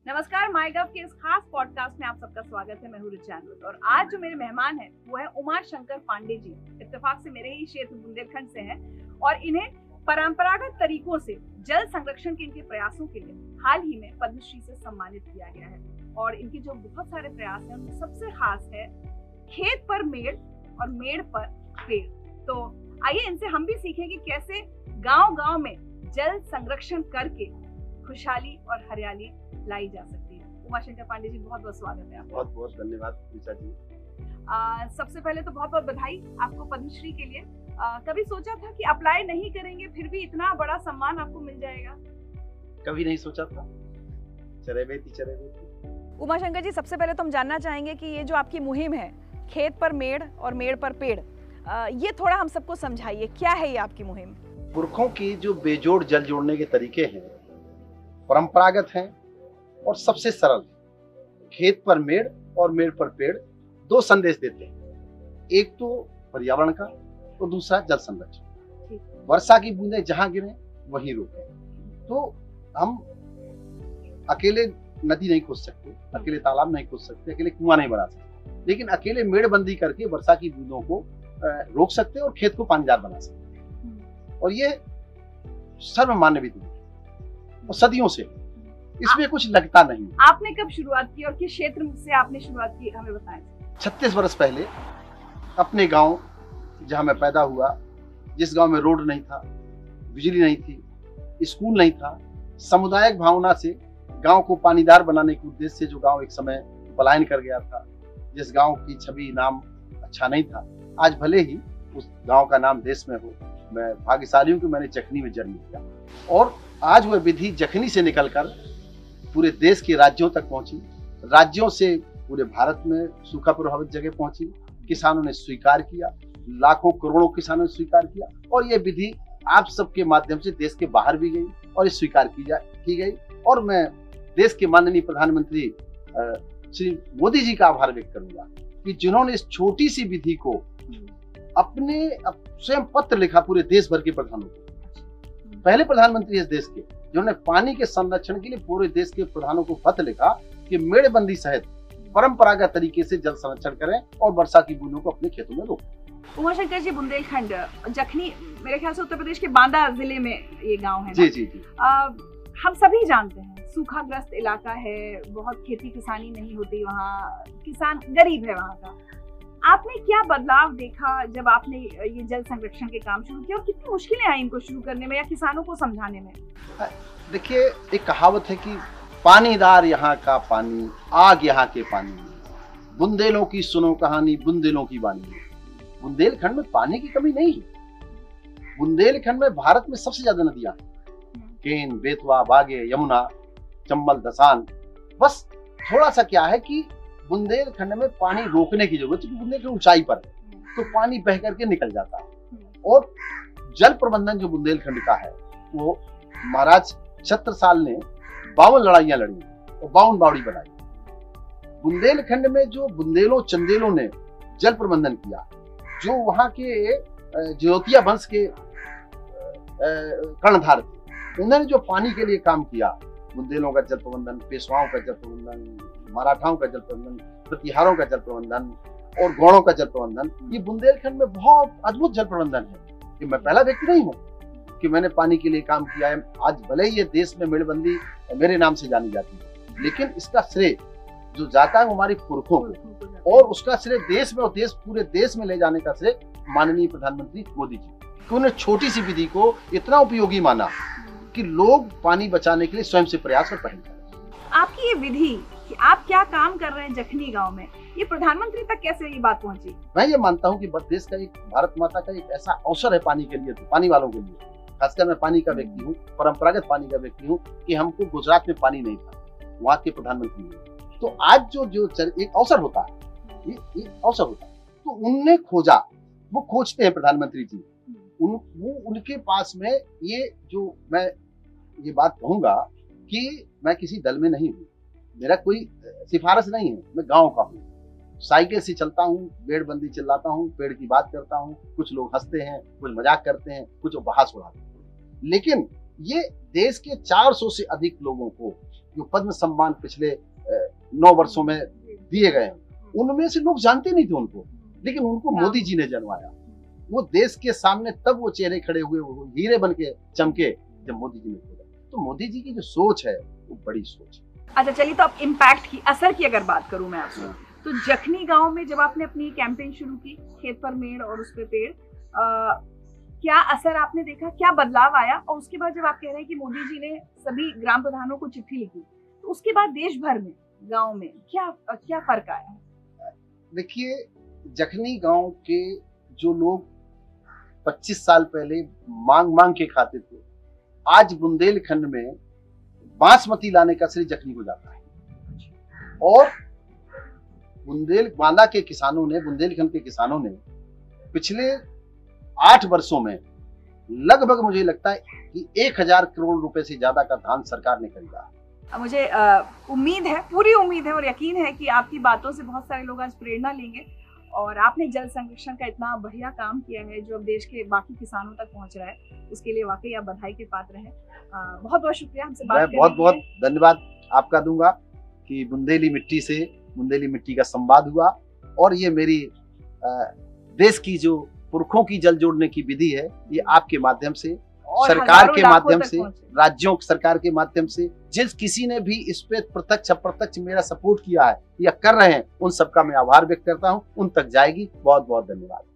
नमस्कार, माईगव के इस खास पॉडकास्ट में आप सबका स्वागत है। मैं हूं रिचा अनुरुद्ध और आज जो मेरे मेहमान हैं वो है उमाशंकर पांडे जी। इत्तेफाक से मेरे ही क्षेत्र बुंदेलखंड से हैं और इन्हें परंपरागत तरीकों से जल संरक्षण के इनके प्रयासों के लिए हाल ही में पद्मश्री से सम्मानित किया गया है। और इनके जो बहुत सारे प्रयास हैं उनमें सबसे खास है खेत पर मेड़ और मेड़ पर पेड़। तो आइए इनसे हम भी सीखें कि कैसे गांव-गांव में जल संरक्षण करके खुशहाली और हरियाली लाई जा सकती है। उमाशंकर पांडे जी, बहुत बहुत स्वागत है आपका। बहुत बहुत धन्यवाद रिचा जी। सबसे पहले तो बहुत बहुत बधाई आपको पद्मश्री के लिए। कभी सोचा था कि अप्लाई नहीं करेंगे फिर भी इतना बड़ा सम्मान आपको मिल जाएगा? कभी नहीं सोचा था। चरे बेटी। उमाशंकर जी, सबसे पहले तो हम जानना चाहेंगे कि ये जो आपकी मुहिम है खेत पर मेड़ और मेड़ पर पेड़, ये थोड़ा हम सबको समझाइए, क्या है ये आपकी मुहिम? पुरखों की जो बेजोड़ जल जोड़ने के तरीके हैं परंपरागत हैं और सबसे सरल है। खेत पर मेड़ और मेड़ पर पेड़ दो संदेश देते हैं, एक तो पर्यावरण का और दूसरा जल संरक्षण। वर्षा की बूंदें जहां गिरे वहीं रोकें। तो हम अकेले नदी नहीं खोद सकते, अकेले तालाब नहीं खोद सकते, अकेले कुआं नहीं बना सकते, लेकिन अकेले मेड़बंदी करके वर्षा की बूंदों को रोक सकते हैं और खेत को पानीदार बना सकते हैं। और ये सर्वमान्य विधि है और सदियों से, इसमें कुछ लगता नहीं। आपने कब शुरुआत की और किस क्षेत्र से आपने शुरुआत की, हमें बताएं। 36 वर्ष पहले अपने गांव जहां मैं पैदा हुआ, जिस गांव में रोड नहीं था, बिजली नहीं थी, स्कूल नहीं था, सामुदायिक भावना से गांव को पानीदार बनाने के उद्देश्य से जो गांव एक समय पलायन कर गया था, जिस गांव की छवि नाम अच्छा नहीं था, आज भले ही उस गांव का नाम देश में हो, मैं भाग्यशाली हूं कि मैंने जखनी में जन्म लिया। और आज वह विधि जखनी से निकलकर पूरे देश के राज्यों तक पहुंची, राज्यों से पूरे भारत में सूखा प्रभावित जगह पहुंची। किसानों ने स्वीकार किया, लाखों करोड़ों किसानों ने स्वीकार किया और यह विधि आप सबके माध्यम से देश के बाहर भी गई और स्वीकार की गई। और मैं देश के माननीय प्रधानमंत्री श्री मोदी जी का आभार व्यक्त करूंगा कि जिन्होंने इस छोटी सी विधि को अपने स्वयं पत्र लिखा पूरे देश भर के प्रधानों को। पहले प्रधानमंत्री इस देश के जिन्होंने पानी के संरक्षण के लिए पूरे देश के प्रधानों को पत्र लिखा कि मेड़बंदी सहित परंपरागत तरीके से जल संरक्षण करें और वर्षा की बूंदों को अपने खेतों में रोकें। उमाशंकर जी, बुंदेलखंड जखनी मेरे ख्याल से उत्तर प्रदेश के बांदा जिले में ये गांव है। जी। हम सभी जानते हैं सूखाग्रस्त इलाका है, बहुत खेती किसानी नहीं होती वहाँ, किसान गरीब है वहाँ का। आपने क्या बदलाव देखा जब आपने ये जल संरक्षण के काम शुरू किया और कितनी मुश्किलें आई इनको शुरू करने में या किसानों को समझाने में? देखिए, एक कहावत है कि पानीदार यहाँ का पानी, आग यहाँ के पानी, बुंदेलों की सुनो कहानी, बुंदेलों की वाणी। बुंदेलखंड में पानी की कमी नहीं है। बुंदेलखंड में भारत में सबसे ज्यादा नदियां हैं, केन, बेतवा, बागे, यमुना, चंबल, दसान। बस थोड़ा सा क्या है कि बुंदेलखंड में पानी रोकने की जरूरत है, क्योंकि बुंदेलखंड ऊंचाई पर है तो पानी बह करके निकल जाता है। और जल प्रबंधन जो बुंदेलखंड का है वो महाराज छत्रसाल ने 52 लड़ाइयां लड़ी और 52 बावड़ी बनाई। बुंदेलखंड में जो बुंदेलों चंदेलों ने जल प्रबंधन किया, जो वहां के ज्योतिया वंश के कर्णधार थे, उन्होंने जो पानी के लिए काम किया, बुंदेलों का जल प्रबंधन, पेशवाओं का जल प्रबंधन, मराठाओं का जल प्रबंधन, प्रतिहारों का जल प्रबंधन और गौड़ों का जल प्रबंधन, ये बुंदेलखंड में बहुत अद्भुत जल प्रबंधन है। कि मैं पहला व्यक्ति नहीं हूँ कि मैंने पानी के लिए काम किया है। आज भले ही ये देश में मेड़बंदी मेरे नाम से जानी जाती है, लेकिन इसका श्रेय जो जाता है हमारे पुरखों को, और उसका श्रेय देश में और पूरे देश में ले जाने का श्रेय माननीय प्रधानमंत्री मोदी जी, कि उन्होंने छोटी सी विधि को इतना उपयोगी माना कि लोग पानी बचाने के लिए स्वयं से प्रयास और पहल करें। आपकी ये विधि कि आप क्या काम कर रहे हैं जखनी गांव में, ये प्रधानमंत्री तक कैसे ये बात पहुंची? मैं ये मानता हूँ कि देश का एक, भारत माता का एक ऐसा अवसर है पानी के लिए, पानी वालों के लिए, खासकर मैं पानी का व्यक्ति हूँ, परंपरागत पानी का व्यक्ति हूँ, कि हमको गुजरात में पानी नहीं था, वहाँ के प्रधानमंत्री ने। तो आज जो एक अवसर होता है, ये अवसर होता है, तो उनने खोजा, वो खोजते हैं प्रधानमंत्री जी, वो उनके पास में ये जो मैं ये बात कहूंगा कि मैं किसी दल में नहीं हूँ, मेरा कोई सिफारिश नहीं है, मैं गांव का हूँ, साइकिल से चलता हूँ, मेड़बंदी चिल्लाता हूँ, पेड़ की बात करता हूँ, कुछ लोग हंसते हैं, कुछ मजाक करते हैं, कुछ उपहास उड़ाते हैं, लेकिन ये देश के 400 से अधिक लोगों को जो पद्म सम्मान पिछले 9 वर्षों में दिए गए हैं, उनमें से लोग जानते नहीं थे उनको, लेकिन उनको मोदी जी ने जनवाया। वो देश के सामने तब वो चेहरे खड़े हुए, वो हीरे बन के चमके जब मोदी जी ने खोला। तो मोदी जी की जो सोच है वो बड़ी सोच है। अच्छा चलिए, तो अब इम्पैक्ट की, असर की अगर बात करूं मैं आपसे, तो जखनी गांव में जब आपने अपनी कैंपेन शुरू की, खेत पर मेड़ और उस पे पेड़, क्या असर आपने देखा, क्या बदलाव आया? और उसके बाद जब आप कह रहे हैं कि मोदी जी ने सभी ग्राम प्रधानों को चिट्ठी लिखी, तो उसके बाद देश भर में गांव में क्या फर्क आया? देखिए, जखनी गांव के जो लोग 25 साल पहले मांग के खाते थे, आज बुंदेलखंड में बासमती लाने का श्रेय जखनी को जाता है। और बांदा के किसानों ने, बुंदेलखंड के किसानों ने पिछले 8 वर्षों में लगभग मुझे लगता है कि 1000 करोड़ रुपए से ज्यादा का धान सरकार ने खरीदा है। मुझे उम्मीद है, पूरी उम्मीद है और यकीन है कि आपकी बातों से बहुत सारे लोग आज प्रेरणा लेंगे। और आपने जल संरक्षण का इतना बढ़िया काम किया है जो अब देश के बाकी किसानों तक पहुंच रहा है, उसके लिए वाकई आप बधाई के पात्र हैं। बहुत बहुत शुक्रिया हमसे बात करने के लिए। बहुत बहुत धन्यवाद आपका दूंगा कि बुंदेली मिट्टी से बुंदेली मिट्टी का संवाद हुआ, और ये मेरी देश की जो पुरखों की जल जोड़ने की विधि है, ये आपके माध्यम से, सरकार के माध्यम से, राज्यों सरकार के माध्यम से, जिस किसी ने भी इस पे प्रत्यक्ष अप्रत्यक्ष मेरा सपोर्ट किया है या कर रहे हैं, उन सबका मैं आभार व्यक्त करता हूं, उन तक जाएगी। बहुत बहुत धन्यवाद।